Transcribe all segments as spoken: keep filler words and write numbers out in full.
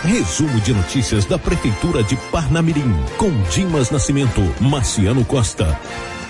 Resumo de notícias da Prefeitura de Parnamirim, com Dimas Nascimento, Marciano Costa.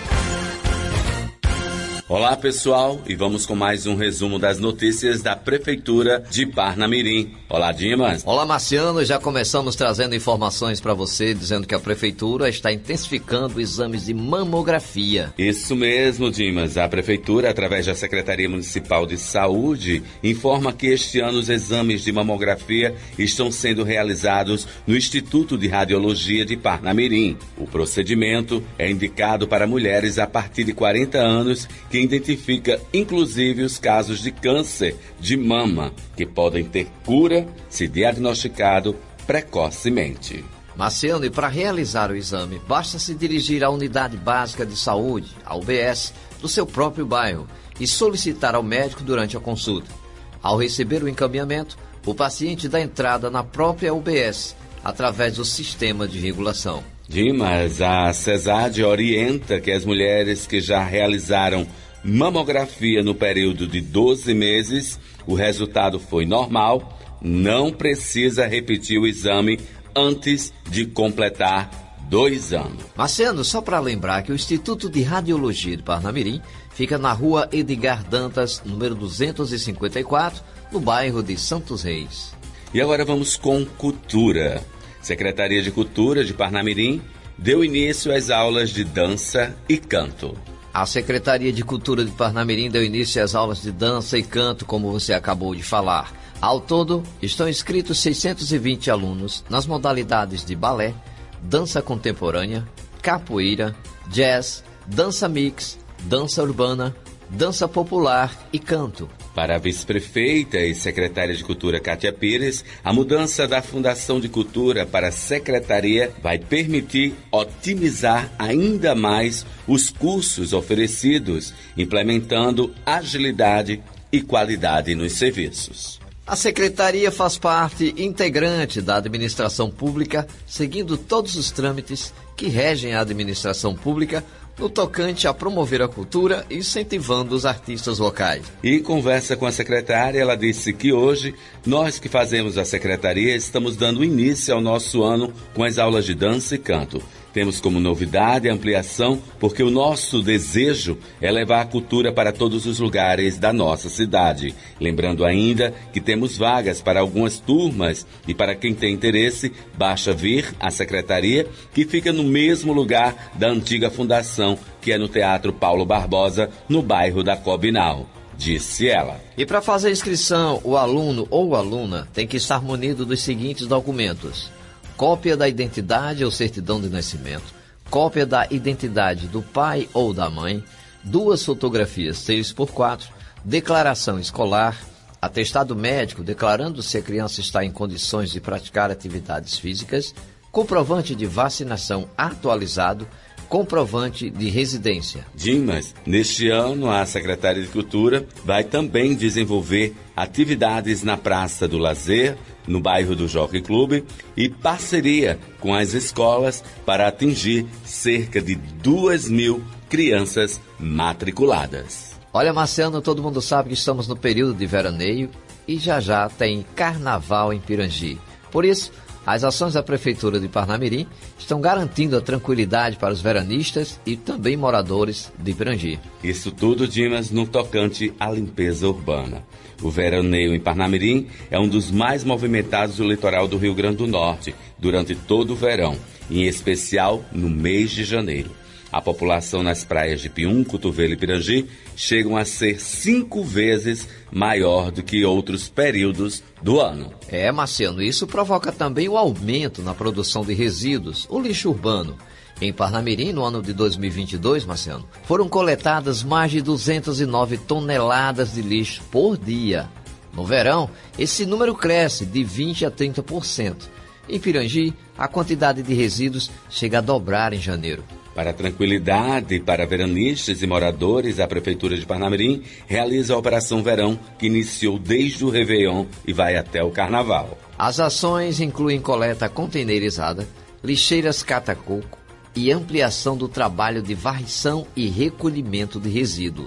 Olá pessoal, e vamos com mais um resumo das notícias da Prefeitura de Parnamirim. Olá Dimas. Olá Marciano, já começamos trazendo informações para você, dizendo que a Prefeitura está intensificando exames de mamografia. Isso mesmo Dimas, a Prefeitura, através da Secretaria Municipal de Saúde, informa que este ano os exames de mamografia estão sendo realizados no Instituto de Radiologia de Parnamirim. O procedimento é indicado para mulheres a partir de quarenta anos que identifica inclusive os casos de câncer de mama, que podem ter cura se diagnosticado precocemente. Marciano, e para realizar o exame, basta se dirigir à Unidade Básica de Saúde, a U B S, do seu próprio bairro e solicitar ao médico durante a consulta. Ao receber o encaminhamento, o paciente dá entrada na própria U B S, através do sistema de regulação. Dimas, a CESAD orienta que as mulheres que já realizaram mamografia no período de doze meses, o resultado foi normal, não precisa repetir o exame antes de completar dois anos. Marciano, só para lembrar que o Instituto de Radiologia de Parnamirim fica na rua Edgar Dantas, número duzentos e cinquenta e quatro, no bairro de Santos Reis. E agora vamos com cultura. Secretaria de Cultura de Parnamirim deu início às aulas de dança e canto. A Secretaria de Cultura de Parnamirim deu início às aulas de dança e canto, como você acabou de falar. Ao todo, estão inscritos seiscentos e vinte alunos nas modalidades de balé, dança contemporânea, capoeira, jazz, dança mix, dança urbana, dança popular e canto. Para a vice-prefeita e secretária de Cultura, Kátia Pires, a mudança da Fundação de Cultura para a Secretaria vai permitir otimizar ainda mais os cursos oferecidos, implementando agilidade e qualidade nos serviços. A Secretaria faz parte integrante da administração pública, seguindo todos os trâmites que regem a administração pública no tocante a promover a cultura e incentivando os artistas locais. E em conversa com a secretária, ela disse que hoje, nós que fazemos a secretaria, estamos dando início ao nosso ano com as aulas de dança e canto. Temos como novidade a ampliação, porque o nosso desejo é levar a cultura para todos os lugares da nossa cidade. Lembrando ainda que temos vagas para algumas turmas e para quem tem interesse, basta vir à secretaria, que fica no mesmo lugar da antiga fundação, que é no Teatro Paulo Barbosa, no bairro da Cobinal, disse ela. E para fazer a inscrição, o aluno ou aluna tem que estar munido dos seguintes documentos: cópia da identidade ou certidão de nascimento, cópia da identidade do pai ou da mãe, duas fotografias seis por quatro, declaração escolar, atestado médico declarando se a criança está em condições de praticar atividades físicas, comprovante de vacinação atualizado, comprovante de residência. Dimas, neste ano a Secretaria de Cultura vai também desenvolver atividades na Praça do Lazer, no bairro do Jockey Clube, e parceria com as escolas para atingir cerca de duas mil crianças matriculadas. Olha, Marciano, todo mundo sabe que estamos no período de veraneio e já já tem carnaval em Pirangi. Por isso, as ações da Prefeitura de Parnamirim estão garantindo a tranquilidade para os veranistas e também moradores de Pirangi. Isso tudo, Dimas, no tocante à limpeza urbana. O veraneio em Parnamirim é um dos mais movimentados do litoral do Rio Grande do Norte durante todo o verão, em especial no mês de janeiro. A população nas praias de Pium, Cotovelo e Pirangi chegam a ser cinco vezes maior do que outros períodos do ano. É, Marciano, isso provoca também o aumento na produção de resíduos, o lixo urbano. Em Parnamirim, no ano de dois mil e vinte e dois, Marciano, foram coletadas mais de duzentas e nove toneladas de lixo por dia. No verão, esse número cresce de vinte a trinta por cento. Em Pirangi, a quantidade de resíduos chega a dobrar em janeiro. Para a tranquilidade para veranistas e moradores, a Prefeitura de Parnamirim realiza a Operação Verão, que iniciou desde o Réveillon e vai até o Carnaval. As ações incluem coleta containerizada, lixeiras cata-coco e ampliação do trabalho de varrição e recolhimento de resíduos.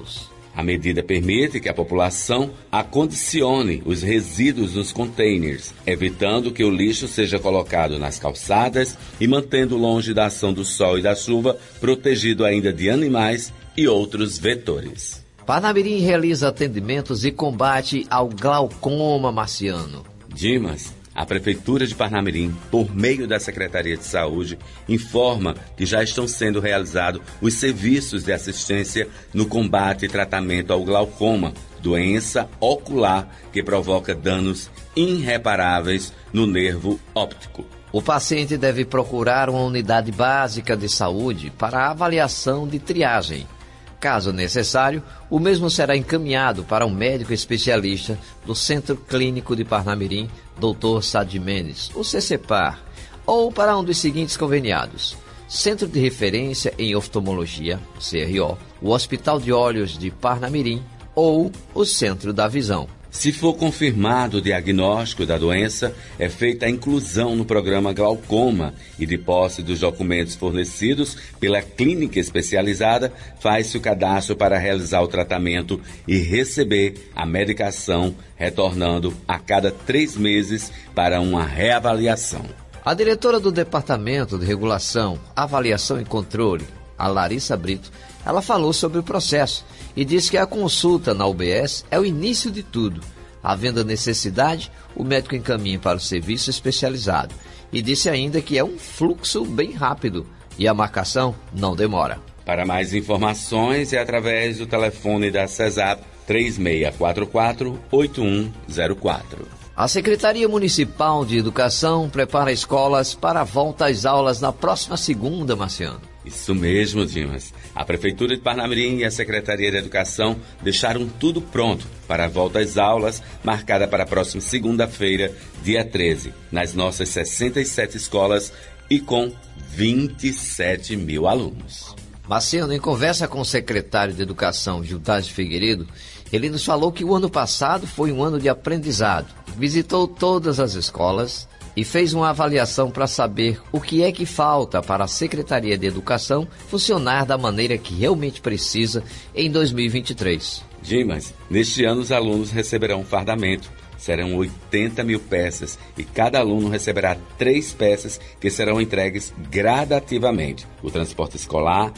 A medida permite que a população acondicione os resíduos nos containers, evitando que o lixo seja colocado nas calçadas e mantendo longe da ação do sol e da chuva, protegido ainda de animais e outros vetores. Parnamirim realiza atendimentos e combate ao glaucoma, Marciano. Dimas, a Prefeitura de Parnamirim, por meio da Secretaria de Saúde, informa que já estão sendo realizados os serviços de assistência no combate e tratamento ao glaucoma, doença ocular que provoca danos irreparáveis no nervo óptico. O paciente deve procurar uma unidade básica de saúde para avaliação de triagem. Caso necessário, o mesmo será encaminhado para um médico especialista do Centro Clínico de Parnamirim, doutor Sadi Mendes, o C C P A R, ou para um dos seguintes conveniados: Centro de Referência em Oftalmologia, o C R O, o Hospital de Olhos de Parnamirim ou o Centro da Visão. Se for confirmado o diagnóstico da doença, é feita a inclusão no programa Glaucoma e, de posse dos documentos fornecidos pela clínica especializada, faz-se o cadastro para realizar o tratamento e receber a medicação, retornando a cada três meses para uma reavaliação. A diretora do Departamento de Regulação, Avaliação e Controle, a Larissa Brito, ela falou sobre o processo e disse que a consulta na U B S é o início de tudo. Havendo necessidade, o médico encaminha para o serviço especializado. E disse ainda que é um fluxo bem rápido e a marcação não demora. Para mais informações é através do telefone da CESAP três seis quatro quatro, oito um zero quatro. A Secretaria Municipal de Educação prepara escolas para a volta às aulas na próxima segunda, Marciano. Isso mesmo, Dimas. A Prefeitura de Parnamirim e a Secretaria de Educação deixaram tudo pronto para a volta às aulas, marcada para a próxima segunda-feira, dia treze, nas nossas sessenta e sete escolas e com vinte e sete mil alunos. Marciano, em conversa com o secretário de Educação, Gildas Figueiredo, ele nos falou que o ano passado foi um ano de aprendizado. Visitou todas as escolas e fez uma avaliação para saber o que é que falta para a Secretaria de Educação funcionar da maneira que realmente precisa em dois mil e vinte e três. Dimas, neste ano os alunos receberão um fardamento. Serão oitenta mil peças e cada aluno receberá três peças que serão entregues gradativamente. O transporte escolar,